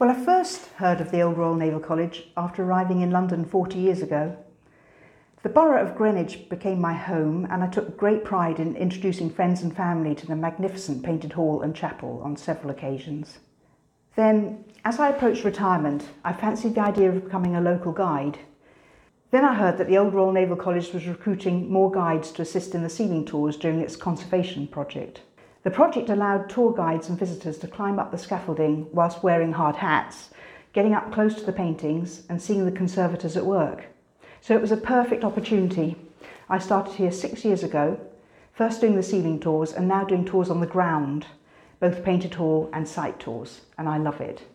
Well, I first heard of the Old Royal Naval College after arriving in London 40 years ago. The borough of Greenwich became my home, and I took great pride in introducing friends and family to the magnificent painted hall and chapel on several occasions. Then, as I approached retirement, I fancied the idea of becoming a local guide. Then I heard that the Old Royal Naval College was recruiting more guides to assist in the ceiling tours during its conservation project. The project allowed tour guides and visitors to climb up the scaffolding whilst wearing hard hats, getting up close to the paintings and seeing the conservators at work. So it was a perfect opportunity. I started here 6 years ago, first doing the ceiling tours and now doing tours on the ground, both painted hall and site tours, and I love it.